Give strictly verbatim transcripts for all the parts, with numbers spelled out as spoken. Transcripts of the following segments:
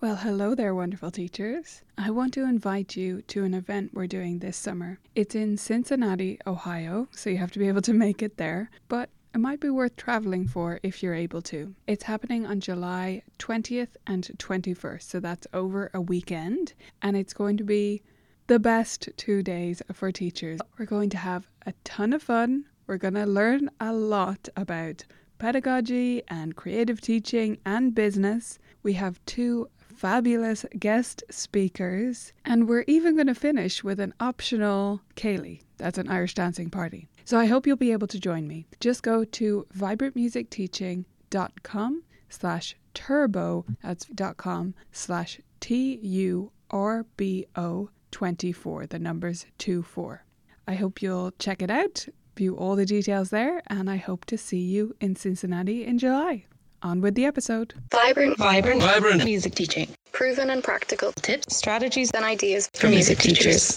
Well, hello there, wonderful teachers. I want to invite you to an event we're doing this summer. It's in Cincinnati, Ohio, so you have to be able to make it there, but it might be worth traveling for if you're able to. It's happening on July twentieth and twenty-first, so that's over a weekend, and it's going to be the best two days for teachers. We're going to have a ton of fun. We're going to learn a lot about pedagogy and creative teaching and business. We have two fabulous guest speakers, and we're even going to finish with an optional Ceilidh. That's an Irish dancing party. So I hope you'll be able to join me. Just go to vibrantmusicteaching.com slash turbo, that's dot com slash T U R B O twenty-four, the numbers two four. I hope you'll check it out, view all the details there, and I hope to see you in Cincinnati in July. On with the episode. Vibrant, vibrant, vibrant music teaching. Proven and practical tips, strategies, and ideas for music teachers.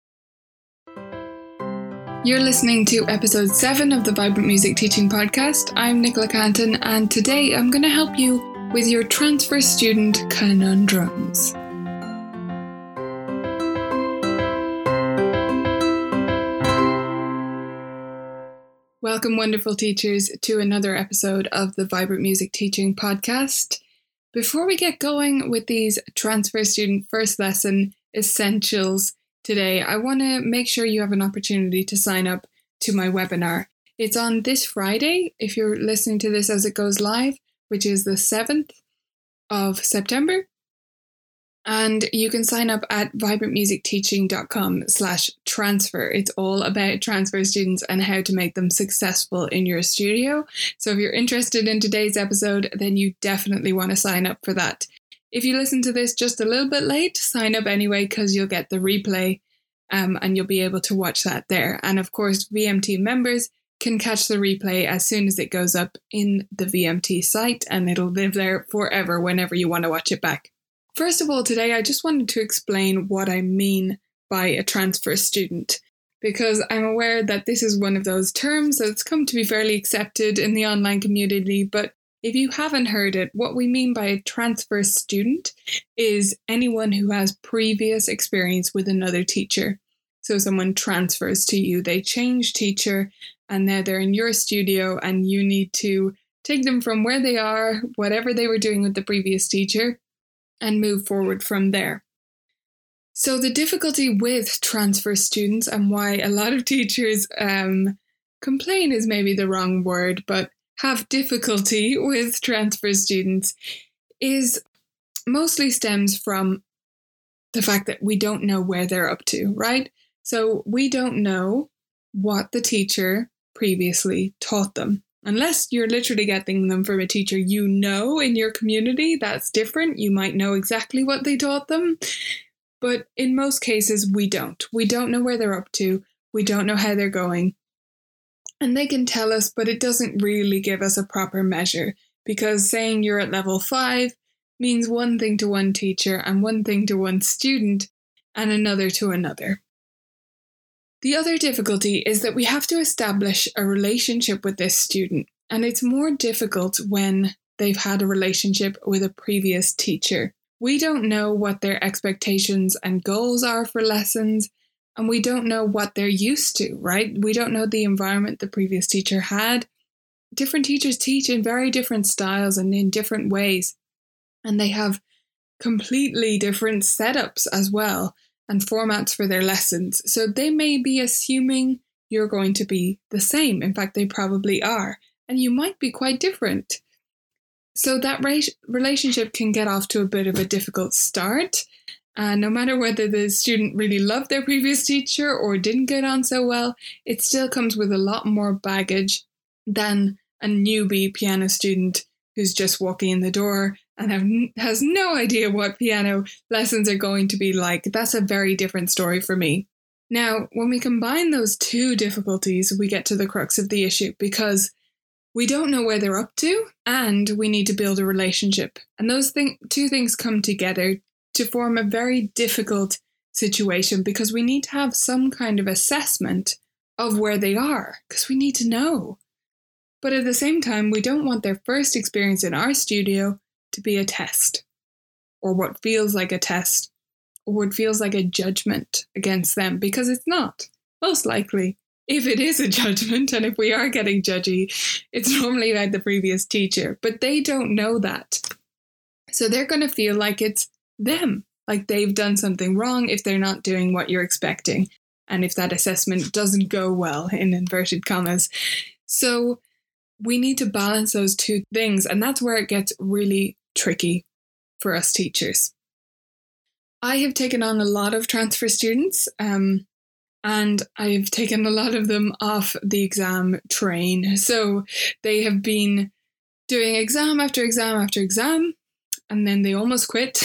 You're listening to episode seven of the Vibrant Music Teaching Podcast. I'm Nicola Canton, and today I'm going to help you with your transfer student conundrums. Welcome, wonderful teachers, to another episode of the Vibrant Music Teaching Podcast. Before we get going with these transfer student first lesson essentials today, I want to make sure you have an opportunity to sign up to my webinar. It's on this Friday, if you're listening to this as it goes live, which is the seventh of September. And you can sign up at vibrantmusicteaching.com slash transfer. It's all about transfer students and how to make them successful in your studio. So if you're interested in today's episode, then you definitely want to sign up for that. If you listen to this just a little bit late, sign up anyway, because you'll get the replay um, and you'll be able to watch that there. And of course, V M T members can catch the replay as soon as it goes up in the V M T site, and it'll live there forever whenever you want to watch it back. First of all, today I just wanted to explain what I mean by a transfer student, because I'm aware that this is one of those terms that's come to be fairly accepted in the online community. But if you haven't heard it, what we mean by a transfer student is anyone who has previous experience with another teacher. So someone transfers to you, they change teacher, and now they're in your studio and you need to take them from where they are, whatever they were doing with the previous teacher, and move forward from there. So the difficulty with transfer students, and why a lot of teachers um, complain is maybe the wrong word, but have difficulty with transfer students, is mostly stems from the fact that we don't know where they're up to, right? So we don't know what the teacher previously taught them. Unless you're literally getting them from a teacher you know in your community, that's different. You might know exactly what they taught them. But in most cases, we don't. We don't know where they're up to. We don't know how they're going. And they can tell us, but it doesn't really give us a proper measure, because saying you're at level five means one thing to one teacher and one thing to one student and another to another. The other difficulty is that we have to establish a relationship with this student, and it's more difficult when they've had a relationship with a previous teacher. We don't know what their expectations and goals are for lessons, and we don't know what they're used to, right? We don't know the environment the previous teacher had. Different teachers teach in very different styles and in different ways, and they have completely different setups as well, and formats for their lessons. So they may be assuming you're going to be the same. In fact, they probably are. And you might be quite different. So that re- relationship can get off to a bit of a difficult start. And no matter whether the student really loved their previous teacher or didn't get on so well, it still comes with a lot more baggage than a newbie piano student who's just walking in the door and have, has no idea what piano lessons are going to be like. That's a very different story for me. Now, when we combine those two difficulties, we get to the crux of the issue, because we don't know where they're up to and we need to build a relationship. And those thing, two things come together to form a very difficult situation, because we need to have some kind of assessment of where they are, because we need to know. But at the same time, we don't want their first experience in our studio to be a test, or what feels like a test or what feels like a judgment against them, because it's not. Most likely, if it is a judgment and if we are getting judgy, it's normally about the previous teacher, but they don't know that. So they're going to feel like it's them, like they've done something wrong if they're not doing what you're expecting. And if that assessment doesn't go well, in inverted commas. So we need to balance those two things. And that's where it gets really tricky for us teachers. I have taken on a lot of transfer students, um, and I've taken a lot of them off the exam train. So they have been doing exam after exam after exam, and then they almost quit.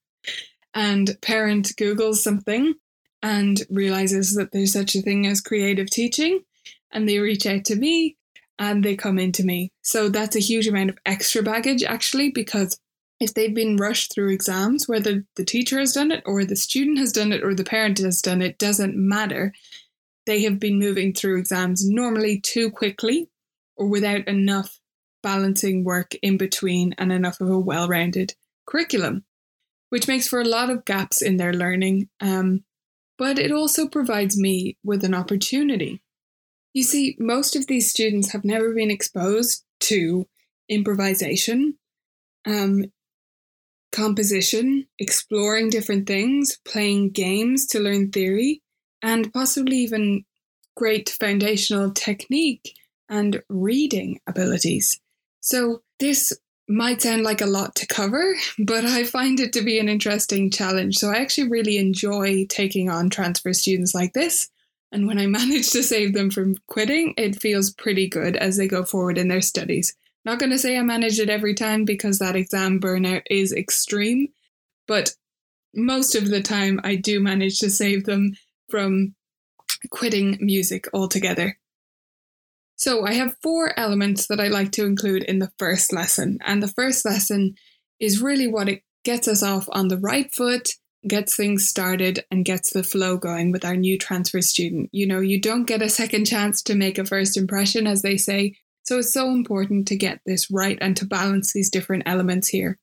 And parent Googles something and realizes that there's such a thing as creative teaching, and they reach out to me and they come into me. So that's a huge amount of extra baggage, actually, because if they've been rushed through exams, whether the teacher has done it or the student has done it or the parent has done it, doesn't matter. They have been moving through exams normally too quickly or without enough balancing work in between and enough of a well-rounded curriculum, which makes for a lot of gaps in their learning. Um, but it also provides me with an opportunity. You see, most of these students have never been exposed to improvisation, um, composition, exploring different things, playing games to learn theory, and possibly even great foundational technique and reading abilities. So this might sound like a lot to cover, but I find it to be an interesting challenge. So I actually really enjoy taking on transfer students like this. And when I manage to save them from quitting, it feels pretty good as they go forward in their studies. Not going to say I manage it every time because that exam burnout is extreme, but most of the time I do manage to save them from quitting music altogether. So I have four elements that I like to include in the first lesson. And the first lesson is really what it gets us off on the right foot, gets things started, and gets the flow going with our new transfer student. You know, you don't get a second chance to make a first impression, as they say. So it's so important to get this right and to balance these different elements here.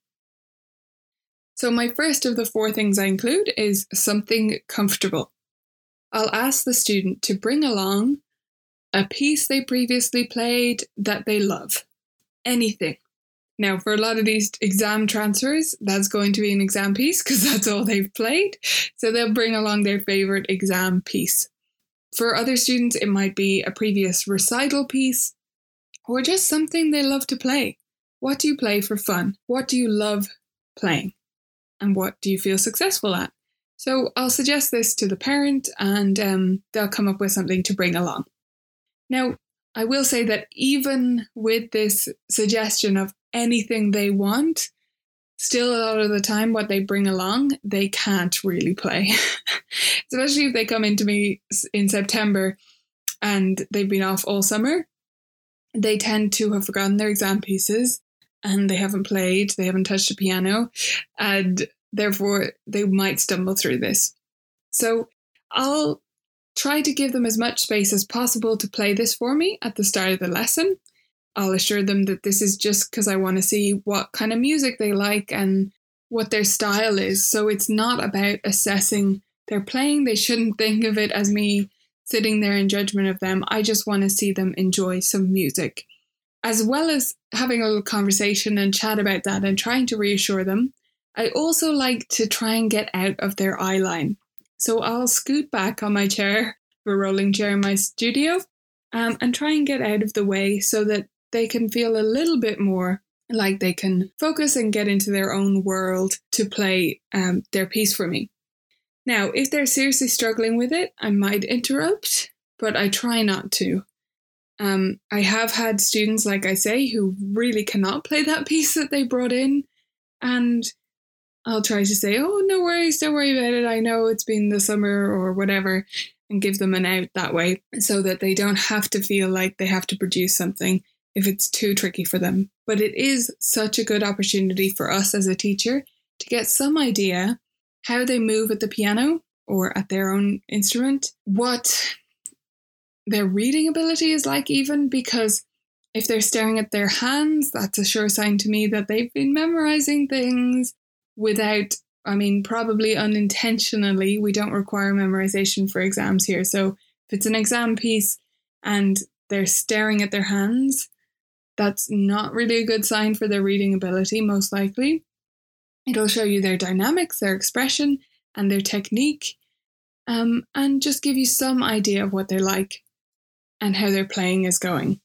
So my first of the four things I include is something comfortable. I'll ask the student to bring along a piece they previously played that they love. Anything. Now, for a lot of these exam transfers, that's going to be an exam piece because that's all they've played. So they'll bring along their favorite exam piece. For other students, it might be a previous recital piece or just something they love to play. What do you play for fun? What do you love playing? And what do you feel successful at? So I'll suggest this to the parent and um, they'll come up with something to bring along. Now, I will say that even with this suggestion of anything they want, still a lot of the time what they bring along, they can't really play. Especially if they come into me in September and they've been off all summer, they tend to have forgotten their exam pieces and they haven't played, they haven't touched a piano, and therefore they might stumble through this. So I'll try to give them as much space as possible to play this for me at the start of the lesson. I'll assure them that this is just because I want to see what kind of music they like and what their style is. So it's not about assessing their playing. They shouldn't think of it as me sitting there in judgment of them. I just want to see them enjoy some music, as well as having a little conversation and chat about that and trying to reassure them. I also like to try and get out of their eye line. So I'll scoot back on my chair, a rolling chair in my studio, um, and try and get out of the way so that they can feel a little bit more like they can focus and get into their own world to play um, their piece for me. Now, if they're seriously struggling with it, I might interrupt, but I try not to. Um, I have had students, like I say, who really cannot play that piece that they brought in, and I'll try to say, oh, no worries, don't worry about it. I know it's been the summer or whatever, and give them an out that way so that they don't have to feel like they have to produce something if it's too tricky for them. But it is such a good opportunity for us as a teacher to get some idea how they move at the piano or at their own instrument, what their reading ability is like even, because if they're staring at their hands, that's a sure sign to me that they've been memorizing things. without, I mean, probably unintentionally, we don't require memorization for exams here. So if it's an exam piece and they're staring at their hands, that's not really a good sign for their reading ability, most likely. It'll show you their dynamics, their expression, and their technique, um, and just give you some idea of what they're like and how their playing is going.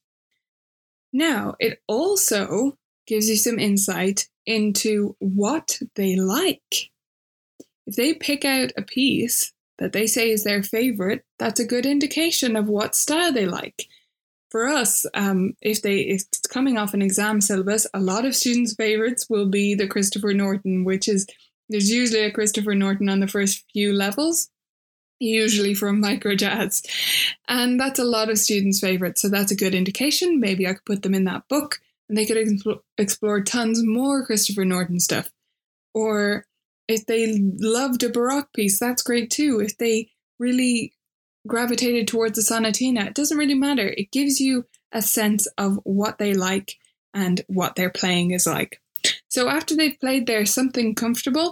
Now, it also gives you some insight into what they like. If they pick out a piece that they say is their favorite, that's a good indication of what style they like. For us, um, if they if it's coming off an exam syllabus, a lot of students' favorites will be the Christopher Norton, which is, there's usually a Christopher Norton on the first few levels, usually from microjazz. And that's a lot of students' favorites. So that's a good indication. Maybe I could put them in that book and they could explore, explore tons more Christopher Norton stuff. Or if they loved a Baroque piece, that's great too. If they really gravitated towards the sonatina, it doesn't really matter. It gives you a sense of what they like and what their playing is like. So after they've played their something comfortable,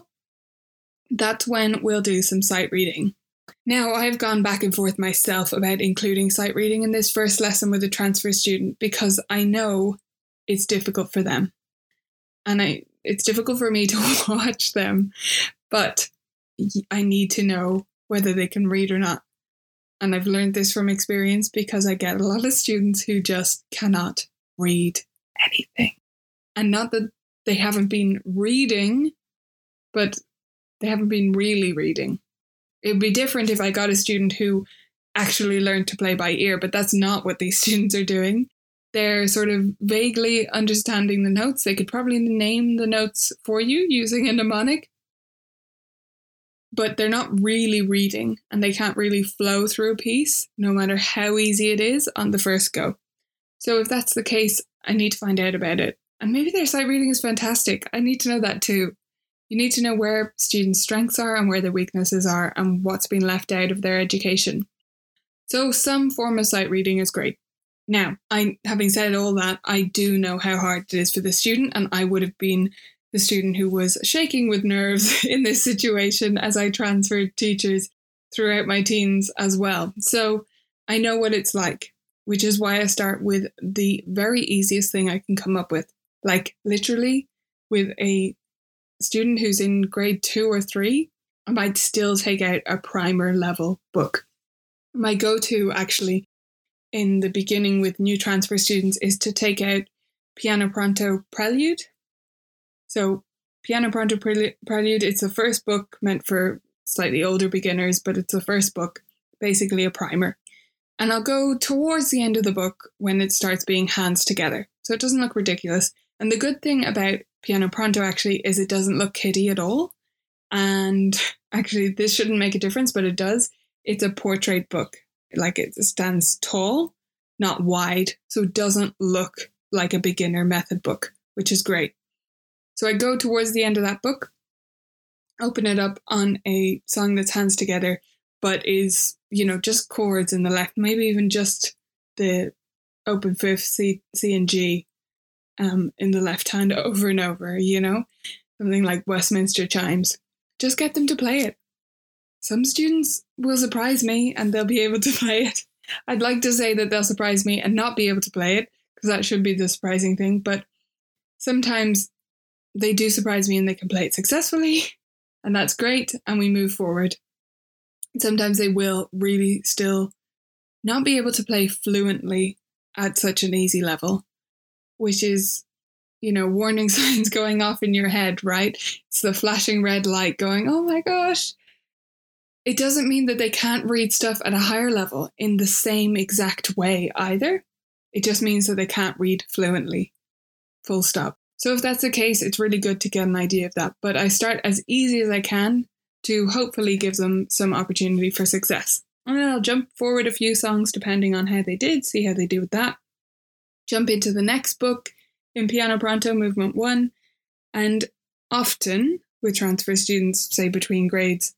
that's when we'll do some sight reading. Now, I've gone back and forth myself about including sight reading in this first lesson with a transfer student because I know it's difficult for them. And I it's difficult for me to watch them, but I need to know whether they can read or not. And I've learned this from experience because I get a lot of students who just cannot read anything. And not that they haven't been reading, but they haven't been really reading. It would be different if I got a student who actually learned to play by ear, but that's not what these students are doing. They're sort of vaguely understanding the notes. They could probably name the notes for you using a mnemonic, but they're not really reading and they can't really flow through a piece, no matter how easy it is on the first go. So if that's the case, I need to find out about it. And maybe their sight reading is fantastic. I need to know that too. You need to know where students' strengths are and where their weaknesses are and what's been left out of their education. So some form of sight reading is great. Now, I, having said all that, I do know how hard it is for the student, and I would have been the student who was shaking with nerves in this situation as I transferred teachers throughout my teens as well. So I know what it's like, which is why I start with the very easiest thing I can come up with. Like literally with a student who's in grade two or three, I might still take out a primer level book. My go-to actually in the beginning with new transfer students is to take out Piano Pronto Prelude. So Piano Pronto Prelude, it's the first book meant for slightly older beginners, but it's the first book, basically a primer. And I'll go towards the end of the book when it starts being hands together. So it doesn't look ridiculous. And the good thing about Piano Pronto actually is it doesn't look kiddie at all. And actually this shouldn't make a difference, but it does. It's a portrait book. Like it stands tall, not wide. So it doesn't look like a beginner method book, which is great. So I go towards the end of that book, open it up on a song that's hands together, but is, you know, just chords in the left, maybe even just the open fifth, C, C and G um, in the left hand over and over, you know, something like Westminster Chimes. Just get them to play it. Some students will surprise me and they'll be able to play it. I'd like to say that they'll surprise me and not be able to play it, because that should be the surprising thing. But sometimes they do surprise me and they can play it successfully, and that's great, and we move forward. Sometimes they will really still not be able to play fluently at such an easy level, which is, you know, warning signs going off in your head, right? It's the flashing red light going, oh my gosh. It doesn't mean that they can't read stuff at a higher level in the same exact way either. It just means that they can't read fluently, full stop. So if that's the case, it's really good to get an idea of that. But I start as easy as I can to hopefully give them some opportunity for success. And then I'll jump forward a few songs depending on how they did, see how they do with that. Jump into the next book in Piano Pronto, Movement one. And often with transfer students, say between grades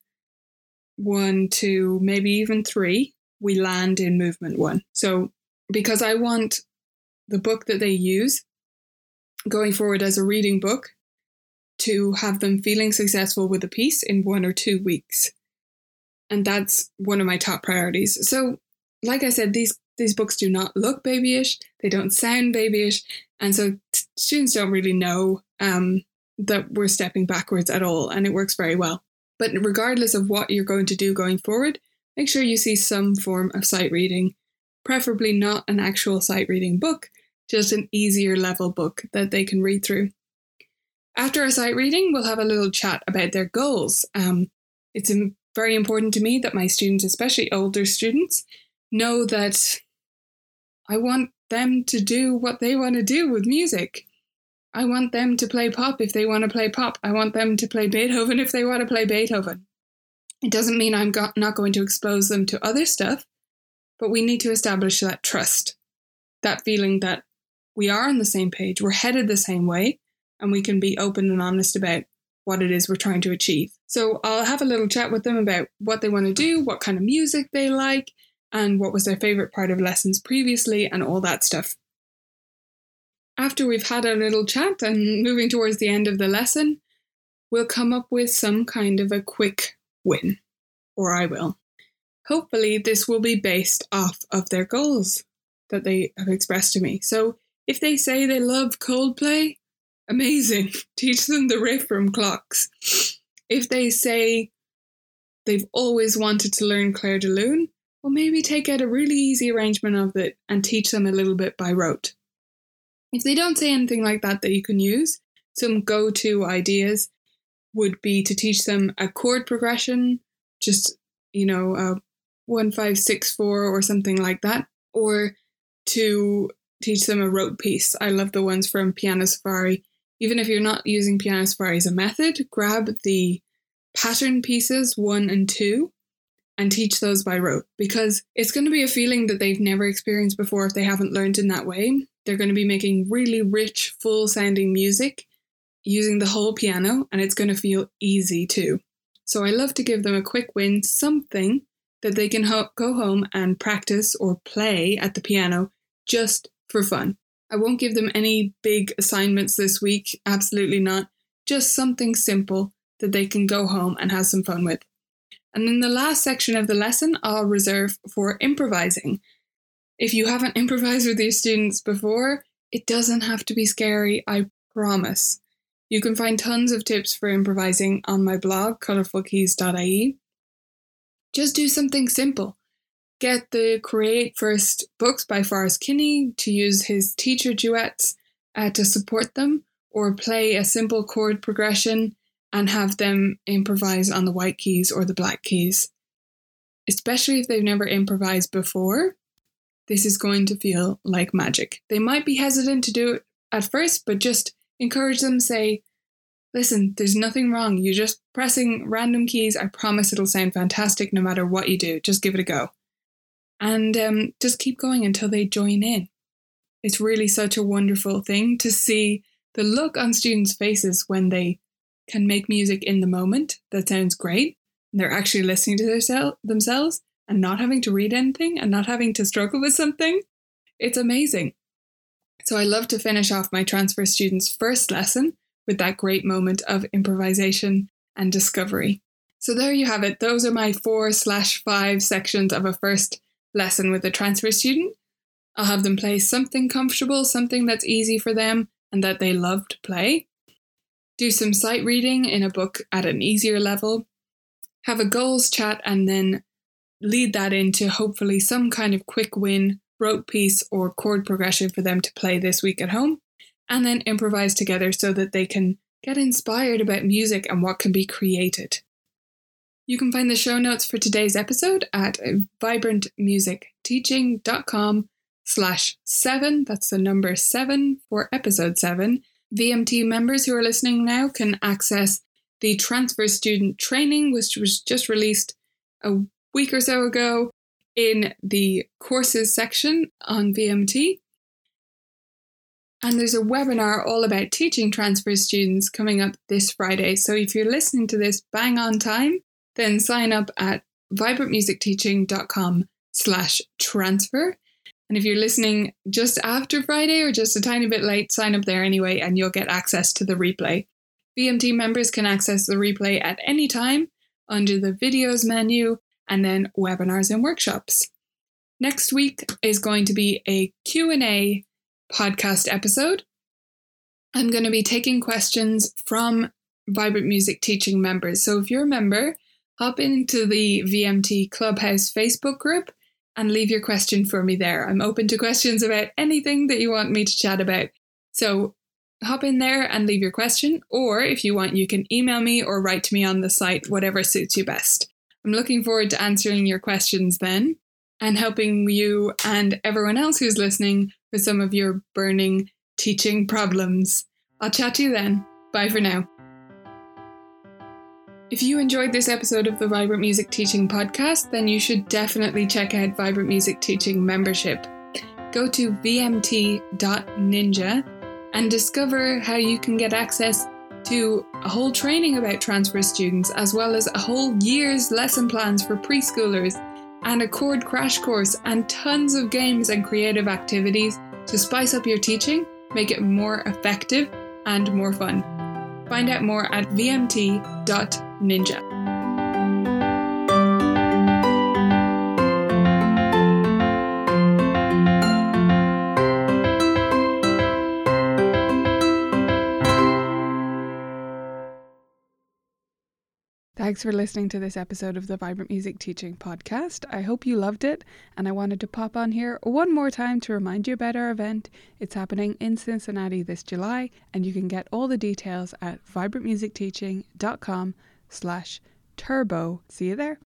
one, two, maybe even three, we land in Movement one. So because I want the book that they use going forward as a reading book, to have them feeling successful with a piece in one or two weeks. And that's one of my top priorities. So, like I said, these, these books do not look babyish. They don't sound babyish. And so t- students don't really know um, that we're stepping backwards at all. And it works very well. But regardless of what you're going to do going forward, make sure you see some form of sight reading, preferably not an actual sight reading book, just an easier level book that they can read through. After a sight reading, we'll have a little chat about their goals. Um, it's very important to me that my students, especially older students, know that I want them to do what they want to do with music. I want them to play pop if they want to play pop. I want them to play Beethoven if they want to play Beethoven. It doesn't mean I'm go- not going to expose them to other stuff, but we need to establish that trust, that feeling that we are on the same page, we're headed the same way, and we can be open and honest about what it is we're trying to achieve. So I'll have a little chat with them about what they want to do, what kind of music they like, and what was their favourite part of lessons previously, and all that stuff. After we've had a little chat and moving towards the end of the lesson, we'll come up with some kind of a quick win, or I will. Hopefully this will be based off of their goals that they have expressed to me. So if they say they love Coldplay, amazing, teach them the riff from Clocks. If they say they've always wanted to learn Clair de Lune, well, maybe take out a really easy arrangement of it and teach them a little bit by rote. If they don't say anything like that that you can use, some go-to ideas would be to teach them a chord progression, just, you know, a one, five, six, four or something like that, or to teach them a rote piece. I love the ones from Piano Safari. Even if you're not using Piano Safari as a method, grab the pattern pieces one and two and teach those by rote, because it's going to be a feeling that they've never experienced before if they haven't learned in that way. They're going to be making really rich, full sounding music using the whole piano, and it's going to feel easy too. So I love to give them a quick win, something that they can ho- go home and practice or play at the piano just for fun. I won't give them any big assignments this week, absolutely not. Just something simple that they can go home and have some fun with. And then the last section of the lesson I'll reserve for improvising. If you haven't improvised with your students before, it doesn't have to be scary, I promise. You can find tons of tips for improvising on my blog, colourful keys dot I E. Just do something simple. Get the Create First books by Forrest Kinney to use his teacher duets uh, to support them, or play a simple chord progression and have them improvise on the white keys or the black keys. Especially if they've never improvised before, this is going to feel like magic. They might be hesitant to do it at first, but just encourage them, say, listen, there's nothing wrong. You're just pressing random keys. I promise it'll sound fantastic no matter what you do. Just give it a go. And um, just keep going until they join in. It's really such a wonderful thing to see the look on students' faces when they can make music in the moment that sounds great. And they're actually listening to their sel- themselves and not having to read anything and not having to struggle with something. It's amazing. So I love to finish off my transfer students' first lesson with that great moment of improvisation and discovery. So there you have it. Those are my four slash five sections of a first lesson with a transfer student. I'll have them play something comfortable, something that's easy for them and that they love to play. Do some sight reading in a book at an easier level. Have a goals chat and then lead that into hopefully some kind of quick win, rote piece or chord progression for them to play this week at home. And then improvise together so that they can get inspired about music and what can be created. You can find the show notes for today's episode at vibrantmusicteaching.com slash seven. That's the number seven for episode seven. V M T members who are listening now can access the transfer student training, which was just released a week or so ago in the courses section on V M T. And there's a webinar all about teaching transfer students coming up this Friday. So if you're listening to this bang on time, then sign up at vibrantmusicteaching.com slash transfer. And if you're listening just after Friday or just a tiny bit late, sign up there anyway and you'll get access to the replay. V M T members can access the replay at any time under the videos menu and then webinars and workshops. Next week is going to be a Q and A podcast episode. I'm going to be taking questions from Vibrant Music Teaching members. So if you're a member, hop into the V M T Clubhouse Facebook group and leave your question for me there. I'm open to questions about anything that you want me to chat about. So hop in there and leave your question, or if you want, you can email me or write to me on the site, whatever suits you best. I'm looking forward to answering your questions then and helping you and everyone else who's listening with some of your burning teaching problems. I'll chat to you then. Bye for now. If you enjoyed this episode of the Vibrant Music Teaching podcast, then you should definitely check out Vibrant Music Teaching membership. Go to v m t dot ninja and discover how you can get access to a whole training about transfer students, as well as a whole year's lesson plans for preschoolers and a chord crash course and tons of games and creative activities to spice up your teaching, make it more effective and more fun. Find out more at v m t dot ninja. Thanks for listening to this episode of the Vibrant Music Teaching podcast. I hope you loved it, and I wanted to pop on here one more time to remind you about our event. It's happening in Cincinnati this July, and you can get all the details at vibrant music teaching dot com slash turbo. See you there.